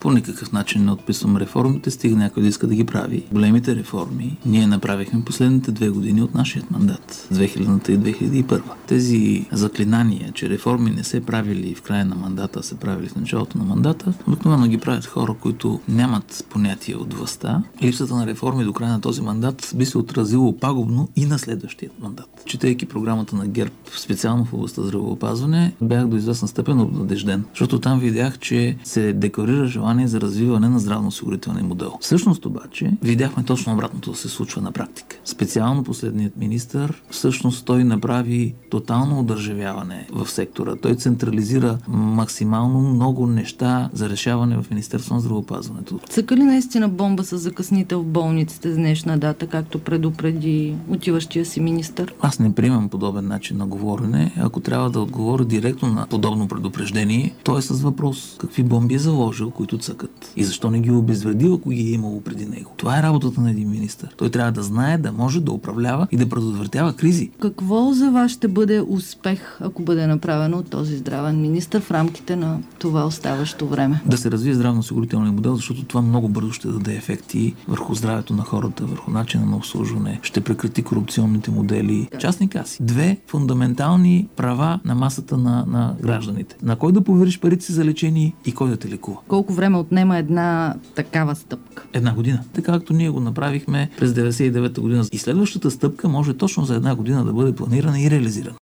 По никакъв начин не отписвам реформите, стига някой да иска да ги прави. Големите реформи ние направихме последните 2 години от нашия мандат, 2000-та и 2001. Тези заклинания, че реформи не се правили в края на мандата, а се правили в началото на мандата, обикновено ги правят хора, които нямат понятие от властта. Липсата на реформи до края на този мандат би се отразило пагубно и на следващия мандат. Четейки програмата на ГЕРБ, специално в областта здравеопазване, бях до известна степен обнадежден, защото там видях, че се декларира желание за развиване на здравноосигурителния модел. Всъщност обаче видяхме точно обратното да се случва на практика. Специално последният министър, всъщност той направи тотално одържавяване в сектора. Той централизира максимално много неща за решаване в Министерството на здравеопазването. Цъка ли наистина бомба с закъснител в болниците с днешна дата, както предупреди отиващия си министър? Аз не приемам подобен начин на говорене. Ако трябва да отговоря директно на подобно предупреждение, то е с въпрос какви бомби е заложил, които цъкат. И защо не ги обезвредил, ако ги е имало преди него. Това е работата на един министър. Той трябва да знае, да може да управлява и да предотвратява кризи. Какво за вас ще бъде успех, ако бъде направено от този здравен министър в рамките на това оставащо време? Да се развие здравноосигурителния модел, защото това много бързо ще даде ефекти върху здравето на хората, върху начина на обслужване, ще прекрати корупционните модели. Частни каси. 2 фундаментални права на масата на гражданите. На кой да повериш парите си за лечение и кой да те лекува. Колко време отнема една такава стъпка? 1 година. Така както ние го направихме през 99-та година. И следващата стъпка може точно за 1 година да бъде планирана и реализирана.